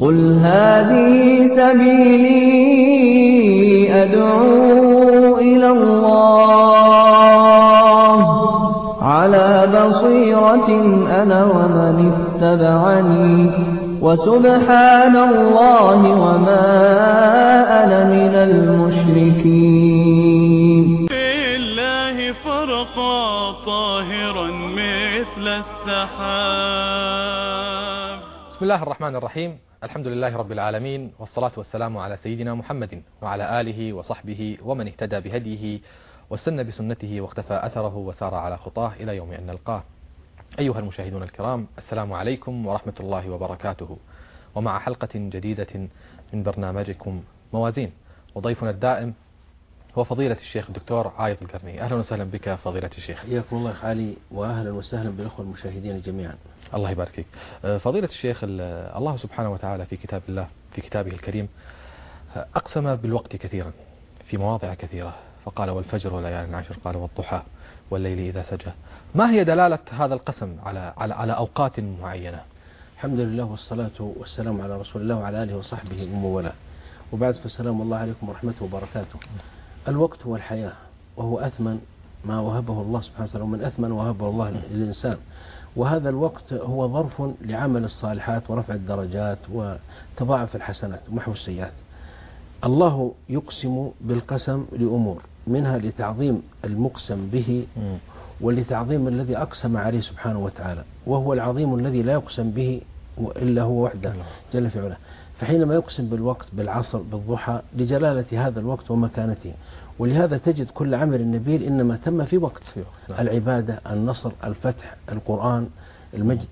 قل هذه سبيلي أدعو إلى الله على بصيرة أنا ومن اتبعني وسبحان الله وما أنا من المشركين. في الله فرقا طاهرا مثل السحاب. بسم الله الرحمن الرحيم. الحمد لله رب العالمين، والصلاة والسلام على سيدنا محمد وعلى آله وصحبه ومن اهتدى بهديه واستنى بسنته واختفى أثره وسار على خطاه إلى يوم أن نلقاه. أيها المشاهدون الكرام، السلام عليكم ورحمة الله وبركاته، ومع حلقة جديدة من برنامجكم موازين، وضيفنا الدائم هو فضيلة الشيخ الدكتور عايض القرني. أهلا وسهلا بك فضيلة الشيخ. حياكم الله علي، وأهلا وسهلا بالأخوة المشاهدين جميعا. الله يبارك فيك. فضيلة الشيخ، الله سبحانه وتعالى في كتاب الله في كتابه الكريم أقسم بالوقت كثيرا في مواضع كثيرة، فقال والفجر وليال عشر، قال والضحى والليل إذا سجى. ما هي دلالة هذا القسم على أوقات معينة؟ الحمد لله والصلاة والسلام على رسول الله وعلى آله وصحبه ومن والاه، وبعد فالسلام الله عليكم ورحمته وبركاته. الوقت هو الحياة، وهو أثمن ما وهبه الله سبحانه وتعالى، ومن أثمن وهبه الله للإنسان. وهذا الوقت هو ظرف لعمل الصالحات ورفع الدرجات وتضاعف الحسنات ومحو السيئات. الله يقسم بالقسم لأمور، منها لتعظيم المقسم به ولتعظيم الذي أقسم عليه سبحانه وتعالى، وهو العظيم الذي لا يقسم به إلا هو وحده جل في علاه. فحينما يقسم بالوقت بالعصر بالضحى لجلالة هذا الوقت ومكانته، ولهذا تجد كل عمل نبيل إنما تم في وقت، العبادة، النصر، الفتح، القرآن، المجد.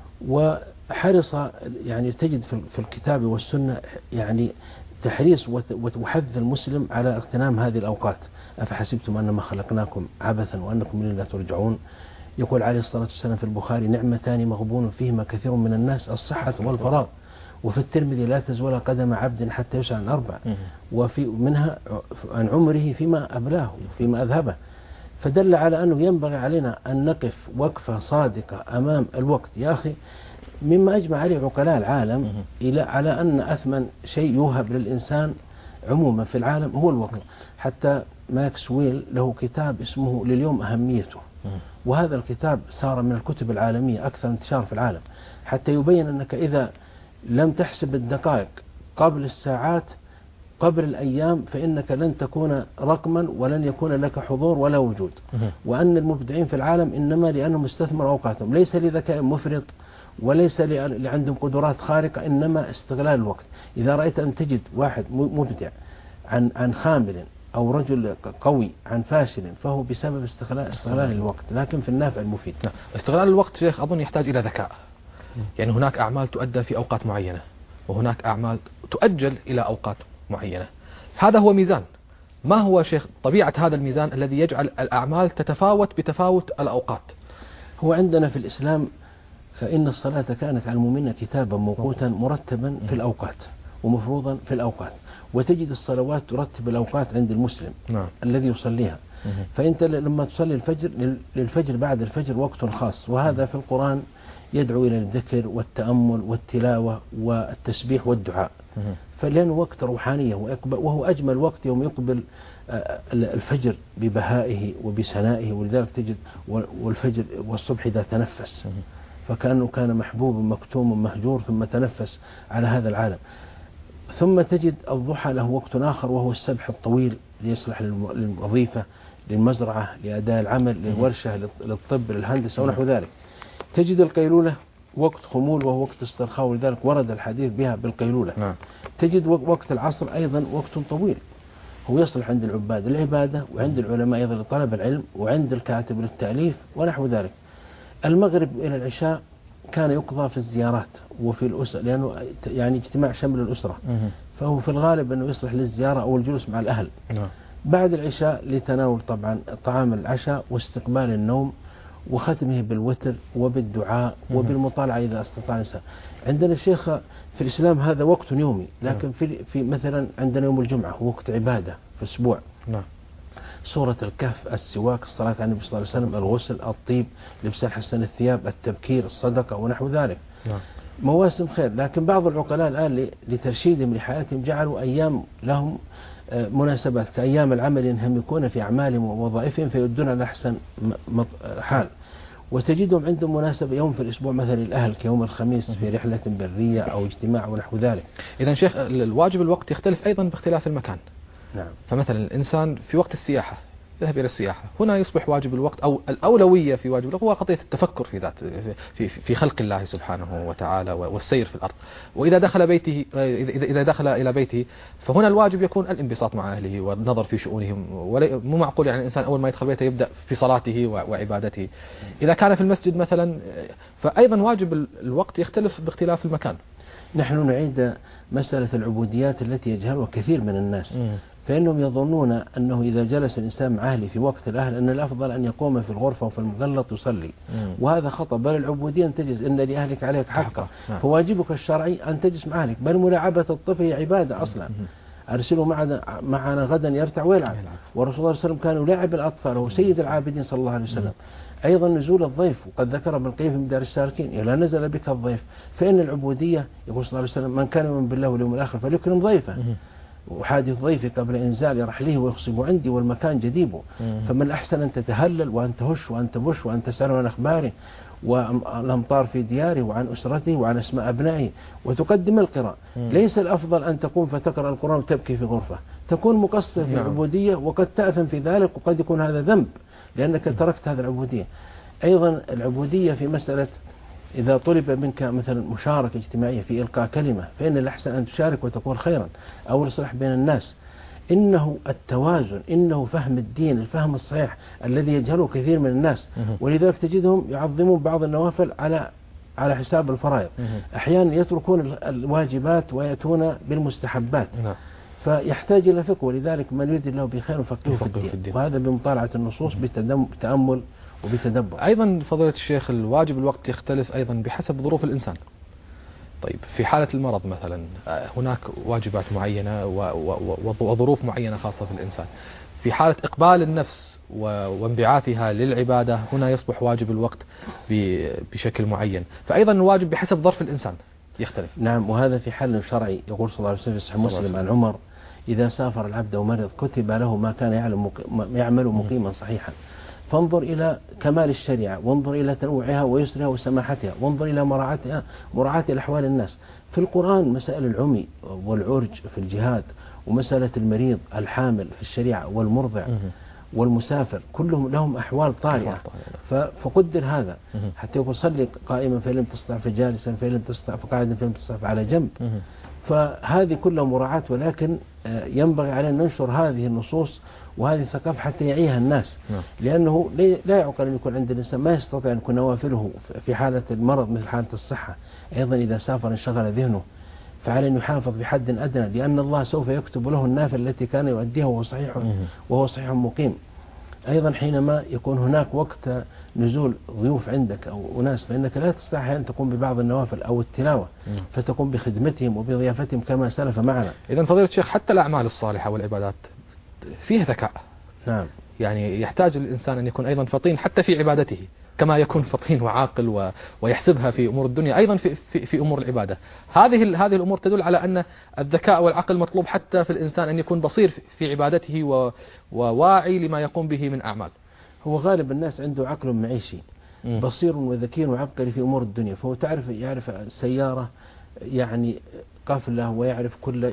وحرص يعني تجد في الكتاب والسنة يعني تحريص وحث المسلم على اغتنام هذه الأوقات. أفحسبتم أنما خلقناكم عبثا وأنكم إلينا لا ترجعون. يقول عليه الصلاة والسلام في البخاري: نعمتان مغبون فيهما كثير من الناس، الصحة والفراغ. وفي الترمذي: لا تزول قدم عبد حتى يسأل عن أربع، وفي منها عن عمره فيما أبلاه فيما أذهبه. فدل على أنه ينبغي علينا أن نقف وقفة صادقة أمام الوقت. يا أخي، مما أجمع عليه عقلاء العالم على أن أثمن شيء يوهب للإنسان عموما في العالم هو الوقت. حتى ماكسويل له كتاب اسمه لليوم أهميته، وهذا الكتاب صار من الكتب العالمية أكثر انتشار في العالم، حتى يبين أنك إذا لم تحسب الدقائق قبل الساعات قبل الأيام فإنك لن تكون رقما ولن يكون لك حضور ولا وجود. وأن المبدعين في العالم إنما لأنهم استثمروا أوقاتهم، ليس لذكاء مفرط وليس لعندهم قدرات خارقة، إنما استغلال الوقت. إذا رأيت أن تجد واحد مبدع عن خامل أو رجل قوي عن فاشل، فهو بسبب استغلال الوقت، لكن في النافع المفيد. استغلال الوقت شيخ أظن يحتاج إلى ذكاء. يعني هناك أعمال تؤدى في أوقات معينة، وهناك أعمال تؤجل إلى أوقات معينة. هذا هو ميزان. ما هو شيخ طبيعة هذا الميزان الذي يجعل الأعمال تتفاوت بتفاوت الأوقات؟ هو عندنا في الإسلام فإن الصلاة كانت على المؤمنين كتابا موقوتا مرتبا في الأوقات ومفروضا في الأوقات. وتجد الصلوات ترتب الأوقات عند المسلم الذي يصليها. فأنت لما تصلي الفجر، للفجر بعد الفجر وقت خاص، وهذا في القرآن يدعو إلى الذكر والتأمل والتلاوة والتسبيح والدعاء. فلأنه وقت روحانية، وهو أجمل وقت يوم يقبل الفجر ببهائه وبسنائه. ولذلك تجد والفجر والصبح إذا تنفس فكأنه كان محبوب مكتوم مهجور ثم تنفس على هذا العالم. ثم تجد الضحى له وقت آخر، وهو السبح الطويل ليصلح للوظيفة، للمزرعة، لأداء العمل، للورشة، للطب، للهندسة ونحو ذلك. تجد القيلولة وقت خمول وهو وقت استرخاء، ولذلك ورد الحديث بها بالقيلولة. تجد وقت العصر أيضا وقت طويل، هو يصلح عند العباد للعبادة، وعند العلماء أيضا لطلب العلم، وعند الكاتب للتأليف ونحو ذلك. المغرب إلى العشاء كان يقضى في الزيارات وفي الأسرة، لأنه يعني اجتماع شمل الأسرة، فهو في الغالب أنه يصلح للزيارة أو الجلوس مع الأهل. بعد العشاء لتناول طبعا طعام العشاء واستقبال النوم، وختمه بالوتر وبالدعاء وبالمطالعة إذا استطاع الإنسان. عندنا الشيخ في الإسلام هذا وقت يومي، لكن في مثلا عندنا يوم الجمعة وقت عبادة في الأسبوع. سورة الكهف، السواك، الصلاة على النبي صلى الله عليه وسلم، الغسل، الطيب، لبس الحسن الثياب، التبكير، الصدقة ونحو ذلك. مواسم خير، لكن بعض العقلاء الآن لترشيدهم لحياتهم جعلوا أيام لهم مناسبات كأيام العمل ينهمكون في أعمالهم ووظائفهم فيؤدون على أحسن حال، وتجدهم عندهم مناسبة يوم في الأسبوع مثلا الأهل كيوم الخميس في رحلة برية أو اجتماع ونحو ذلك. إذا شيخ الواجب الوقت يختلف أيضا باختلاف المكان. نعم. فمثلا الإنسان في وقت السياحة يذهب إلى السياحة، هنا يصبح واجب الوقت أو الأولوية في واجب الوقت هو قضية التفكر في ذات في خلق الله سبحانه وتعالى والسير في الأرض. وإذا دخل بيته إذا دخل إلى بيته فهنا الواجب يكون الانبساط مع أهله والنظر في شؤونهم، مو معقول يعني الإنسان أول ما يدخل بيته يبدأ في صلاته وعبادته. إذا كان في المسجد مثلا فأيضا واجب الوقت يختلف باختلاف المكان. نحن نعيد مسألة العبوديات التي يجهلها كثير من الناس، فإنهم يظنون أنه إذا جلس الإنسان مع أهله في وقت الأهل أن الأفضل أن يقوم في الغرفة وفي المغلط يصلي، وهذا خطأ. بل العبودية أن تجلس، إن لأهلك عليك حقا، فواجبك الشرعي أن تجلس مع أهلك. بل ملاعبة الطفل هي عبادة أصلا. أرسلوا معنا غدا يرتع ويلعب، والرسول صلى الله عليه وسلم كان يلاعب الأطفال وهو سيد العابدين صلى الله عليه وسلم. أيضا نزول الضيف، وقد ذكر ابن القيم في مدارج السالكين إذا نزل بك الضيف فإن العبودية يقول صلى الله عليه وسلم من كان يؤمن بالله واليوم الآخر فليكرم ضيفه، وحادث ضيفي قبل إنزال رحله ويخصب عندي والمكان جديبه. فمن أحسن أن تتهلل وأن تهش وأن تبش وأن تسأل عن أخباره والأمطار في دياره وعن أسرته وعن أسماء أبنائه وتقدم القراءة. ليس الأفضل أن تقوم فتقرأ القرآن وتبكي في غرفة، تكون مقصر في العبودية وقد تأثم في ذلك، وقد يكون هذا ذنب لأنك تركت هذا العبودية. أيضا العبودية في مسألة إذا طلب منك مثلا مشاركة اجتماعية في إلقاء كلمة فإن الأحسن أن تشارك وتكون خيرا أو الإصلاح بين الناس. إنه التوازن، إنه فهم الدين الفهم الصحيح الذي يجهله كثير من الناس، ولذلك تجدهم يعظمون بعض النوافل على حساب الفرائض. أحيانا يتركون الواجبات ويأتون بالمستحبات، فيحتاج إلى فقه. ولذلك من يريد الله بخير فقهه في الدين، وهذا بمطالعة النصوص بتأمل وبتدبر. أيضا فضيلة الشيخ الواجب الوقت يختلف أيضا بحسب ظروف الإنسان. طيب في حالة المرض مثلا هناك واجبات معينة وظروف معينة خاصة في الإنسان. في حالة إقبال النفس وانبعاثها للعبادة هنا يصبح واجب الوقت بشكل معين. فأيضا الواجب بحسب ظرف الإنسان يختلف. نعم، وهذا في حل شرعي. يقول صلى الله عليه وسلم في صحيح مسلم عن عمر إذا سافر العبد ومرض كتب له ما كان يعمل مقيما صحيحا. فانظر إلى كمال الشريعة، وانظر إلى تنوعها ويسرها وسماحتها، وانظر إلى مراعاة الأحوال الناس. في القرآن مسائل العمي والعرج في الجهاد، ومسألة المريض الحامل في الشريعة والمرضع والمسافر كلهم لهم أحوال طارئة، فقدر هذا حتى يقول صلي قائما فإن لم تستطع فجالسا فإن لم تستطع فقاعدا فإن لم تستطع فعلى جنب. فهذه كلها مراعاة، ولكن ينبغي علينا أن ننشر هذه النصوص وهذه الثقافة حتى يعيها الناس. لأنه لا يعقل أن يكون عند الإنسان ما يستطيع أن يكون نوافله في حالة المرض مثل حالة الصحة. أيضا إذا سافر انشغل ذهنه فعلى أن يحافظ بحد أدنى، لأن الله سوف يكتب له النافل التي كان يؤديها وهو صحيح مقيم. أيضا حينما يكون هناك وقت نزول ضيوف عندك أو أناس فإنك لا تستطيع أن تقوم ببعض النوافل أو التلاوة، فتقوم بخدمتهم وبضيافتهم كما سلف معنا. إذن فضيلة الشيخ حتى الأعمال الصالحة والعبادات فيها ذكاء. نعم، يعني يحتاج الإنسان أن يكون أيضا فطين حتى في عبادته كما يكون فطين وعاقل ويحسبها في أمور الدنيا أيضا في أمور العبادة. هذه الأمور تدل على أن الذكاء والعقل مطلوب حتى في الإنسان أن يكون بصير في عبادته وواعي لما يقوم به من أعمال. هو غالب الناس عنده عقل معيشي بصير وذكي وعبقري في أمور الدنيا، فهو يعرف السيارة يعني قفلة، ويعرف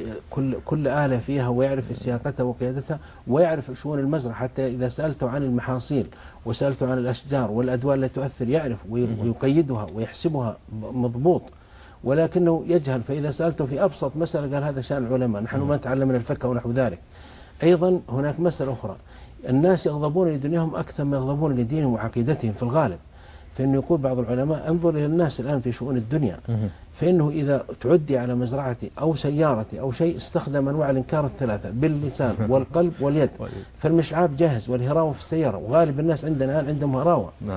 كل آلة فيها، ويعرف سياقتها وقيادتها، ويعرف شؤون المزرعة. حتى إذا سألته عن المحاصيل وسألته عن الأشجار والأدوار التي تؤثر يعرف ويقيدها ويحسبها مضبوط، ولكنه يجهل. فإذا سألته في أبسط مسألة قال هذا شأن العلماء، نحن ما نتعلم من الفقه ونحو ذلك. أيضا هناك مسألة أخرى، الناس يغضبون لدنياهم أكثر ما يغضبون لدينهم وعقيدتهم في الغالب. فإنه يقول بعض العلماء انظر إلى الناس الآن في شؤون الدنيا، فإنه إذا تعدي على مزرعتي أو سيارتي أو شيء استخدم أنواع الإنكار الثلاثة باللسان والقلب واليد، فالمشعاب جاهز والهراوة في السيارة، وغالب الناس عندنا الآن عندهم هراوة.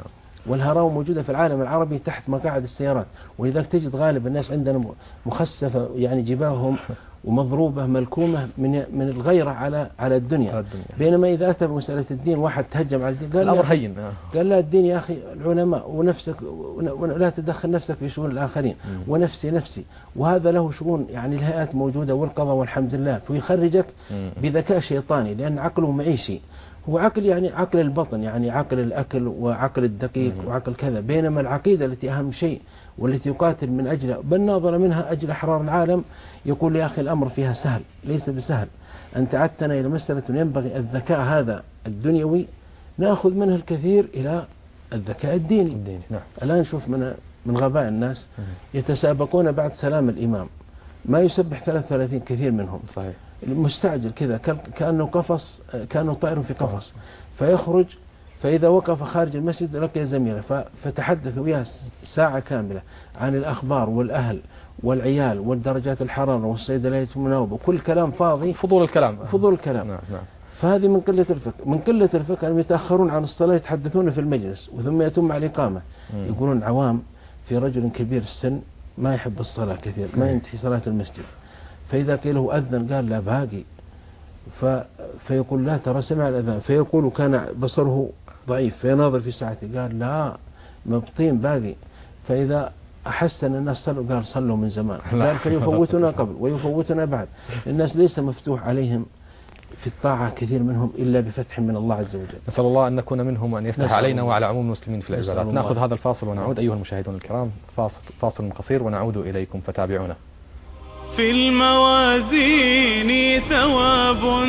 والهراوة موجودة في العالم العربي تحت مقاعد السيارات، ولذلك تجد غالب الناس عندنا مخسفة، يعني جباههم ومضروبة ملكومة من الغيرة على الدنيا. بينما إذا أتى بمسألة الدين واحد تهجم على الدين قال الأمر هين، قال لا الدين يا أخي العلماء ونفسك، ولا تدخل نفسك في شؤون الآخرين، ونفسي نفسي، وهذا له شؤون، يعني الهيئات موجودة والقضاء والحمد لله، فيخرجك بذكاء شيطاني لأن عقله معيشي، هو عقل يعني عقل البطن، يعني عقل الأكل وعقل الدقيق وعقل كذا. بينما العقيدة التي أهم شيء والتي يقاتل من أجل بل ناظر منها أجل أحرار العالم، يقول يا أخي الأمر فيها سهل، ليس بسهل. أنت عدتنا إلى مسألة ينبغي الذكاء هذا الدنيوي نأخذ منه الكثير إلى الذكاء الديني. نعم. الآن نشوف من غباء الناس يتسابقون بعد سلام الإمام ما يسبح 33 كثير منهم، صحيح، مستعجل كذا كأنه طائر في قفص، فيخرج فإذا وقف خارج المسجد لقي زميله فتحدث وياه ساعة كاملة عن الأخبار والأهل والعيال والدرجات الحرارة والصيدلية المناوبة، وكل كلام فاضي، فضول الكلام. نعم. فهذه من قلة الفقه أنهم يتأخرون عن الصلاة، يتحدثون في المجلس وثم يتم على الإقامة. يقولون عوام في رجل كبير السن ما يحب الصلاة كثير، ما ينتهي صلاة المسجد، فإذا قيل له أذن قال لا باقي، فيقول لا ترى سمع الأذان، فيقول كان بصره ضعيف فيناظر في ساعته قال لا مبطين باقي، فإذا أحس أن الناس صلوا قال صلوا من زمان، قال فيفوتنا قبل ويفوتنا بعد. الناس ليس مفتوح عليهم في الطاعة كثير منهم إلا بفتح من الله عز وجل. نسأل الله أن نكون منهم وأن يفتح علينا وعلى عموم المسلمين في العبادات. نأخذ هذا الفاصل ونعود أيها المشاهدون الكرام، فاصل قصير ونعود إليكم فتابعونا. في الموازين ثواب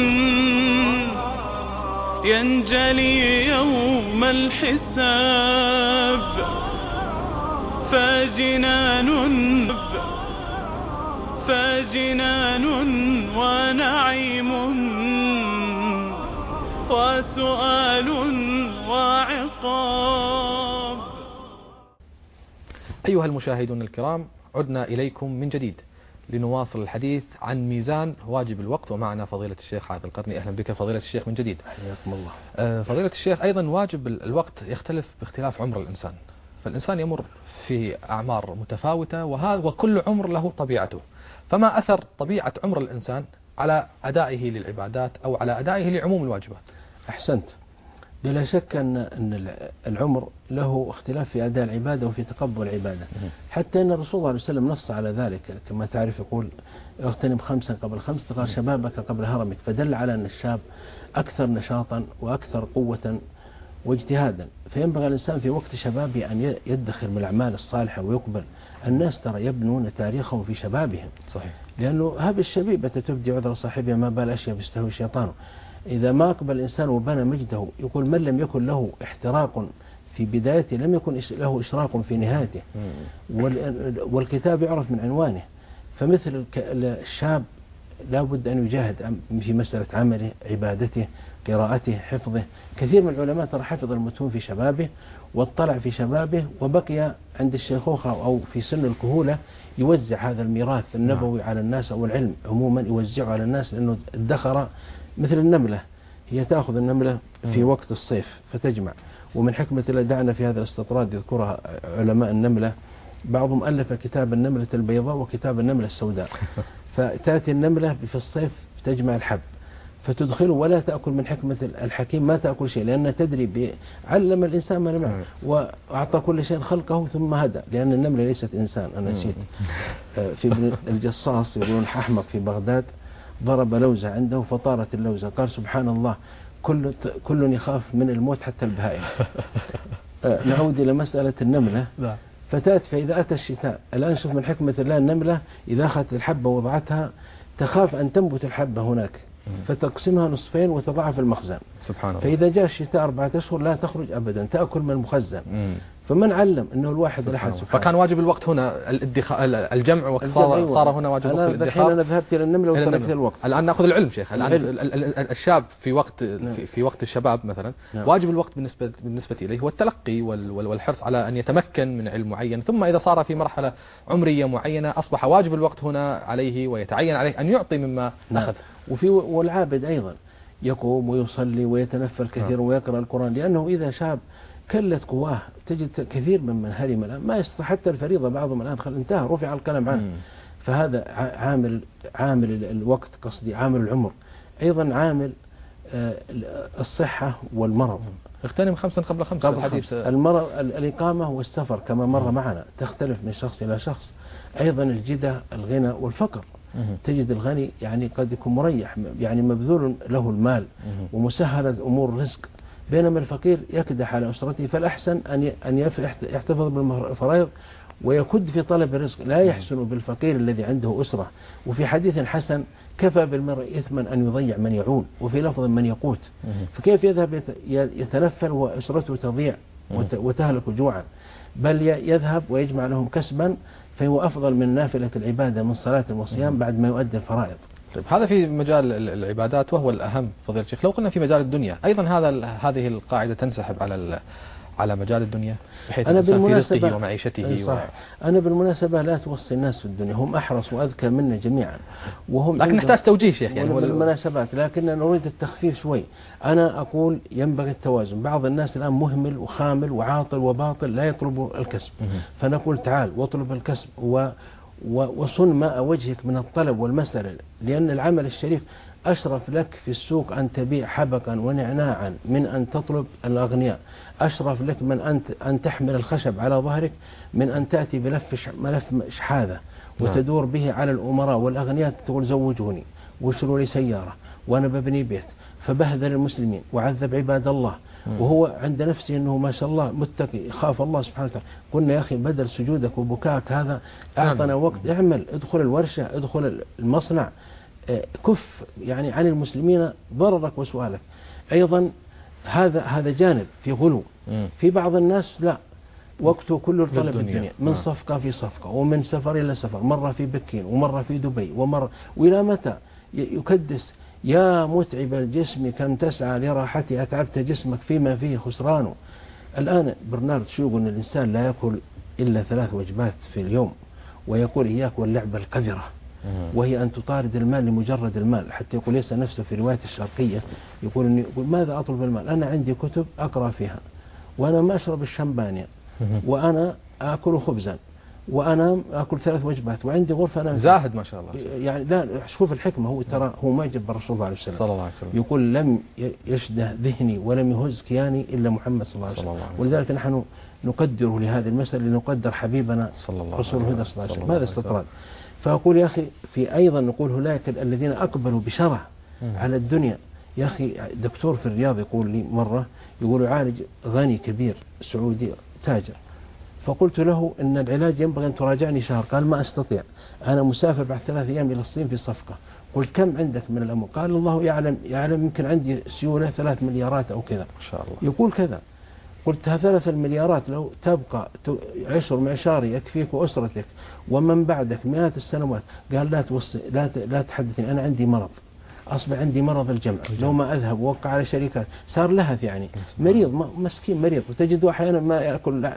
ينجلي يوم الحساب، فجنان ونعيم وسؤال وعقاب. أيها المشاهدون الكرام، عدنا إليكم من جديد لنواصل الحديث عن ميزان واجب الوقت، ومعنا فضيلة الشيخ عادل القرني. أهلا بك فضيلة الشيخ من جديد. حياكم الله. فضيلة الشيخ، أيضا واجب الوقت يختلف باختلاف عمر الإنسان، فالإنسان يمر في أعمار متفاوتة وكل عمر له طبيعته، فما أثر طبيعة عمر الإنسان على أدائه للعبادات أو على أدائه لعموم الواجبات؟ أحسنت. بلا شك أن العمر له اختلاف في أداء العبادة وفي تقبل العبادة، حتى أن الرسول صلى الله عليه وسلم نص على ذلك، كما تعرف يقول اغتنم 5 قبل 5 قال شبابك قبل هرمك، فدل على أن الشاب أكثر نشاطا وأكثر قوة واجتهادا، فينبغي الإنسان في وقت شبابه أن يدخر من الأعمال الصالحة ويقبل. الناس ترى يبنون تاريخهم في شبابهم، صحيح، لأنه هذا الشبيبة تبدي عذر صاحبها ما بال أشياء بيستهوي الشيطان. إذا ما أقبل الإنسان وبنى مجده، يقول من لم يكن له احتراق في بدايته لم يكن له إشراق في نهايته، والكتاب يعرف من عنوانه. فمثل الشاب لا بد أن يجاهد في مسألة عمله، عبادته، قراءته، حفظه. كثير من العلماء ترى حفظ المتون في شبابه واطلع في شبابه وبقي عند الشيخوخة أو في سن الكهولة يوزع هذا الميراث النبوي على الناس، أو العلم عموما يوزعه على الناس، لأنه ادخر. مثل النملة، هي تأخذ النملة في وقت الصيف فتجمع، ومن حكمة الله دعنا في هذا الاستطراد يذكرها علماء النملة، بعضهم ألف كتاب النملة البيضاء وكتاب النملة السوداء. فتأتي النملة في الصيف تجمع الحب فتدخله، ولا تأكل من حكمة الحكيم ما تأكل شيء، لأنها تدري علم الإنسان ما لم يعلم، وأعطى كل شيء خلقه ثم هدى، لأن النملة ليست إنسان. أنا نسيت في ابن الجصاص يقولون أحمق في بغداد ضرب لوزة عنده فطارت اللوزة، قال سبحان الله كل يخاف من الموت حتى البهائم. نعود إلى مسألة النملة. فتاة فإذا أتى الشتاء، الآن شوف من حكمة الله، النملة إذا أخذت الحبة ووضعتها تخاف أن تنبت الحبة هناك، فتقسمها نصفين وتضعها في المخزن. سبحان الله. فإذا جاء الشتاء 4 أشهر لا تخرج أبدا، تأكل من المخزن. فمن علم أنه الواحد الأحد سبحانه. فكان واجب الوقت هنا الجمع، صار هنا واجب الوقت الادخار. أنا ذهبت إلى النملة وتركت الوقت. الآن نأخذ العلم شيخ. الآن الشاب في وقت الشباب مثلا، واجب الوقت بالنسبة إليه هو التلقي والحرص على أن يتمكن من علم معين، ثم إذا صار في مرحلة عمرية معينة أصبح واجب الوقت هنا عليه ويتعين عليه أن يعطي مما أخذ. والعابد أيضا يقوم ويصلي ويتنفل كثيرا ويقرأ القرآن، لأنه إذا شاب كلت قواه. تجد كثير من هرم الآن ما يستطيع حتى الفريضة، بعضهم الآن انتهى، رفع القلم عنه. فهذا عامل الوقت، قصدي عامل العمر. أيضا عامل الصحة والمرض. اغتنم 5 قبل 5 الحديث. المرض، الإقامة والسفر كما مر معنا تختلف من شخص إلى شخص. أيضا الجدة، الغنى والفقر. تجد الغني يعني قد يكون مريح، يعني مبذول له المال ومسهلة أمور الرزق، بينما الفقير يكدح على أسرته. فالأحسن أن يحتفظ بالفرائض ويكد في طلب الرزق، لا يحسن بالفقير الذي عنده أسرة. وفي حديث حسن: كفى بالمرء إثما أن يضيع من يعول، وفي لفظ من يقوت. فكيف يذهب يتنفل وأسرته تضيع وتهلك جوعا؟ بل يذهب ويجمع لهم كسبا، فهو أفضل من نافلة العبادة من صلاة وصيام بعد ما يؤدي الفرائض. طيب، هذا في مجال العبادات وهو الأهم فضيلة الشيخ. لو قلنا في مجال الدنيا أيضا هذه القاعدة تنسحب على مجال الدنيا، بحيث الإنسان في رزقه ومعيشته. صح. أنا بالمناسبة لا توصي الناس في الدنيا، هم أحرص وأذكى منا جميعا، وهم لكن نحتاج توجيه شيخ يعني بالمناسبات، لكن نريد التخفيف شوي. أنا أقول ينبغي التوازن. بعض الناس الآن مهمل وخامل وعاطل وباطل، لا يطلب الكسب. فنقول تعال واطلب الكسب وصن ماء وجهك من الطلب والمسألة، لأن العمل الشريف أشرف لك في السوق أن تبيع حبقا ونعناعا من أن تطلب الأغنياء. أشرف لك من أن تحمل الخشب على ظهرك من أن تأتي ملف شحاذة وتدور به على الأمراء والأغنياء، تقول زوجوني واشروا لي سيارة وأنا ببني بيت. فبهذل المسلمين وعذب عباد الله، وهو عند نفسه أنه ما شاء الله متقي خاف الله سبحانه وتعالى. قلنا يا أخي بدل سجودك وبكاءك هذا أعطنا وقت، اعمل، ادخل الورشة، ادخل المصنع، كف يعني عن المسلمين ضررك وسؤالك. أيضا هذا جانب في غلو. في بعض الناس لا، وقته كله طلب الدنيا، من صفقة في صفقة ومن سفر إلى سفر، مرة في بكين ومرة في دبي ومرة، وإلى متى يكدس؟ يا متعب الجسم كم تسعى لراحتي، أتعبت جسمك فيما فيه خسرانه. الآن برنارد شو يقول: الإنسان لا يأكل إلا 3 وجبات في اليوم، ويقول إياك واللعبة القذرة، وهي أن تطارد المال لمجرد المال. حتى يقول ليس نفسه في رواية الشرقية، يقول ماذا أطلب المال؟ أنا عندي كتب أقرأ فيها، وأنا ما أشرب الشمبانيا، وأنا أكل خبزا، وأنا أكل 3 وجبات، وعندي غرفة أنا زاهد ما شاء الله. يعني لا، شوف الحكمة. هو ترى هو معجب بالرسول صلى الله عليه وسلم، صلى الله عليه وسلم. يقول: لم يشده ذهني ولم يهز كياني إلا محمد صلى الله عليه وسلم. ولذلك نحن نقدره لهذه المسألة، لنقدر حبيبنا رسول الهدى صلى الله عليه وسلم. هذا استطراد. فأقول يا أخي، في أيضا نقول هناك الذين أقبلوا بشرع على الدنيا. يا أخي دكتور في الرياض يقول لي مرة، يقول يعالج غني كبير سعودي تاجر، فقلت له إن العلاج ينبغي أن تراجعني شهر. قال ما أستطيع، أنا مسافر بعد 3 أيام إلى الصين في صفقة. قلت كم عندك من الأموال؟ قال الله يعلم يمكن عندي سيولة 3 مليارات أو كذا. ما شاء الله. يقول كذا. قلت 3 مليارات لو تبقى عشر معشاري يكفيك وأسرتك ومن بعدك مئات السنوات. قال لا تحدثني، أنا عندي مرض، أصبح عندي مرض الجمع، لو ما أذهب ووقع على شركات صار لهث، يعني مريض مسكين مريض. وتجد أحيانا ما يأكل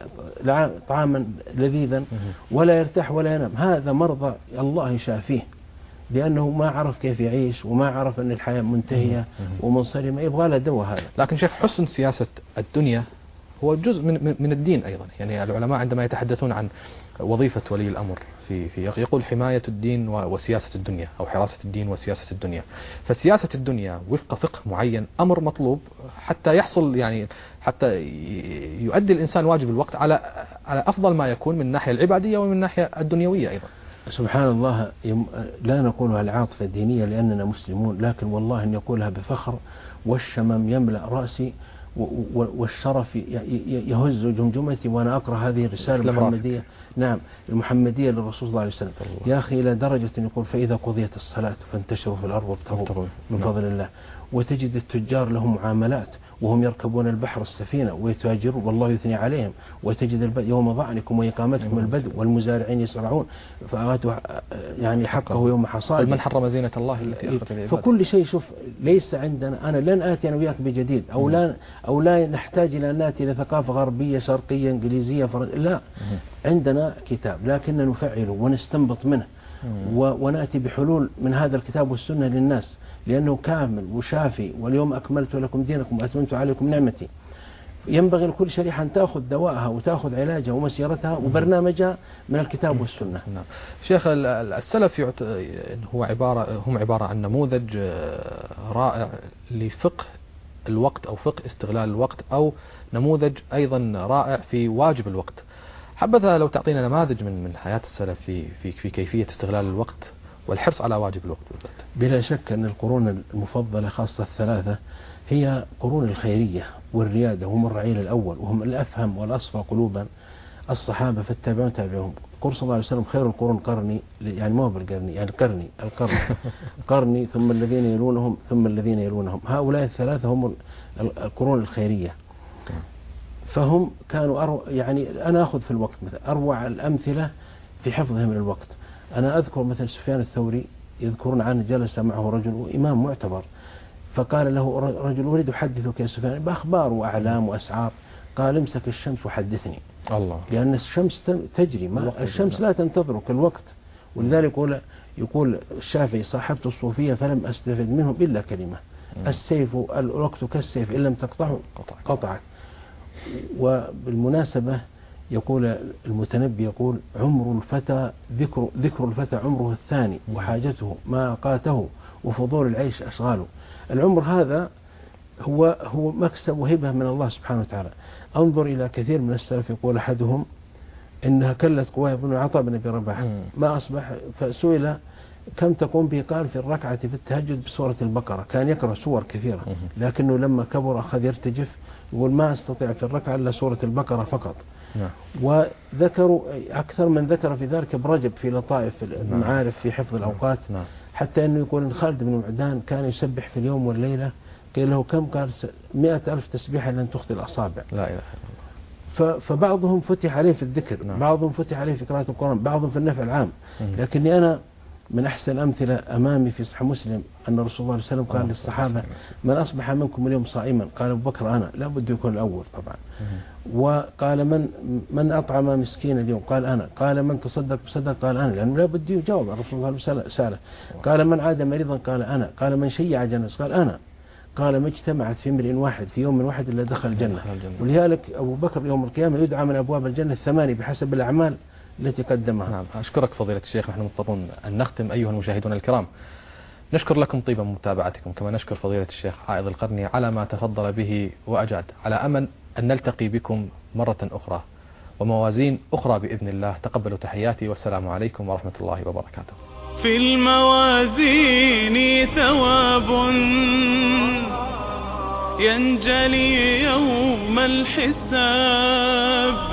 طعاما لذيذا ولا يرتاح ولا ينام. هذا مرضى الله يشافيه، لأنه ما عرف كيف يعيش وما عرف أن الحياة منتهية ومنصرمة، يبغى له دواء هذا. لكن شيخ، حسن سياسة الدنيا هو جزء من الدين أيضا. يعني العلماء عندما يتحدثون عن وظيفة ولي الأمر في يقول حماية الدين وسياسة الدنيا، أو حراسة الدين وسياسة الدنيا. فسياسة الدنيا وفق فقه معين أمر مطلوب حتى يحصل، يعني حتى يؤدي الإنسان واجب الوقت على أفضل ما يكون من الناحية العبادية ومن الناحية الدنيوية أيضا. سبحان الله، لا نقولها العاطفة الدينية لأننا مسلمون، لكن والله أن يقولها بفخر، والشمم يملأ رأسي والشرف يهز جمجمتي وأنا أقرأ هذه الرسالة المحمدية. نعم، المحمدية للرسول صلى الله عليه وسلم. يا أخي إلى درجة يقول: فإذا قضيت الصلاة فانتشروا في الأرض وابتغوا من فضل الله. وتجد التجار لهم معاملات وهم يركبون البحر السفينة ويتاجرون والله يثني عليهم. وتجد يوم ضعنكم وإقامتكم البدء والمزارعين يسرعون فآتوا يعني حقه يوم حصاده. من حرم زينة الله التي أخرج لعباده. فكل شيء شوف، ليس عندنا، أنا لن آتي أنا وياك بجديد، أو لا نحتاج إلى أن نأتي إلى ثقافة غربية شرقية إنجليزية لا، عندنا كتاب لكن نفعله ونستنبط منه ونأتي بحلول من هذا الكتاب والسنة للناس، لأنه كامل وشافي. واليوم أكملت لكم دينكم وأتممت عليكم نعمتي. ينبغي لكل شريحة أن تأخذ دواءها وتأخذ علاجها ومسيرتها وبرنامجها من الكتاب والسنة. نعم. شيخ، السلف هم عبارة عن نموذج رائع لفقه الوقت أو فقه استغلال الوقت، أو نموذج أيضا رائع في واجب الوقت. حبذا لو تعطينا نماذج من حياة السلف في كيفية استغلال الوقت والحرص على واجب الوقت بالذات. بلا شك أن القرون المفضلة خاصة الثلاثة هي قرون الخيرية والريادة، هم الرعيل الأول وهم الأفهم والأصفى قلوبا، الصحابة فالتابعون تابعهم. الرسول صلى الله عليه وسلم خير القرون قرني، يعني ما هو بالقرني، يعني القرن قرني ثم الذين يلونهم ثم الذين يلونهم. هؤلاء الثلاثة هم القرون الخيرية. فهم كانوا يعني أنا أخذ في الوقت مثلا أروع الأمثلة في حفظهم للوقت. أنا أذكر مثلا سفيان الثوري، يذكرون عنه جلس معه رجل إمام معتبر، فقال له رجل: أريد أحدثك يا سفيان بأخبار وأعلام وأسعار. قال: امسك الشمس وحدثني. الله. لأن الشمس تجري، الشمس لا تنتظرك الوقت. ولذلك يقول الشافعي: صاحبت الصوفية فلم أستفد منهم إلا كلمة: السيف الوقت كالسيف إن لم تقطعه قطعك. وبالمناسبة يقول المتنبي، يقول: عمر الفتى ذكر الفتى عمره الثاني وحاجته ما قاته وفضول العيش أشغاله. العمر هذا هو مكسب وهبة من الله سبحانه وتعالى. انظر إلى كثير من السلف، يقول أحدهم: إنها كلت قواي بن عطاء بن أبي رباح ما أصبح، فسئل: كم تقوم به؟ قال: في الركعة في التهجد بسورة البقرة. كان يقرأ سور كثيرة، لكنه لما كبر أخذ يرتجف، يقول: ما أستطيع في الركعة إلا سورة البقرة فقط. وذكروا أكثر من ذكر في ذلك ابن رجب في لطائف المعارف في حفظ الأوقات، حتى أنه يقول إن خالد بن معدان كان يسبح في اليوم والليلة، قيل له: كم؟ قال: 100,000 تسبيحة لن تخطي الأصابع. لا إله إلا الله. فبعضهم فتح عليه في الذكر، بعضهم فتح عليه في قراءة القرآن، بعضهم في النفع العام. لكني أنا من أحسن الأمثلة أمامي في صحيح مسلم أن الرسول صلى الله عليه وسلم قال للصحابة: من أصبح منكم اليوم صائما؟ قال أبو بكر: أنا. لا بد يكون الأول طبعا. وقال: من أطعم مسكين اليوم؟ قال: أنا. قال: من تصدق بصدق؟ قال: أنا. لأنه لا بد يجاوب. الرسول سأله. قال: من عاد مريضا؟ قال: أنا. قال: من شيع جنازة؟ قال: أنا. قال: ما اجتمعت في امرئ واحد في يوم واحد إلا دخل الجنة. ولذلك أبو بكر يوم القيامة يدعى من أبواب الجنة 8 بحسب الأعمال التي قدمها. نعم. أشكرك فضيلة الشيخ. نحن مضطرون أن نختم أيها المشاهدون الكرام. نشكر لكم طيب متابعتكم، كما نشكر فضيلة الشيخ عائض القرني على ما تفضل به وأجاد، على أمل أن نلتقي بكم مرة أخرى وموازين أخرى بإذن الله. تقبلوا تحياتي، والسلام عليكم ورحمة الله وبركاته. في الموازين ثواب ينجلي يوم الحساب.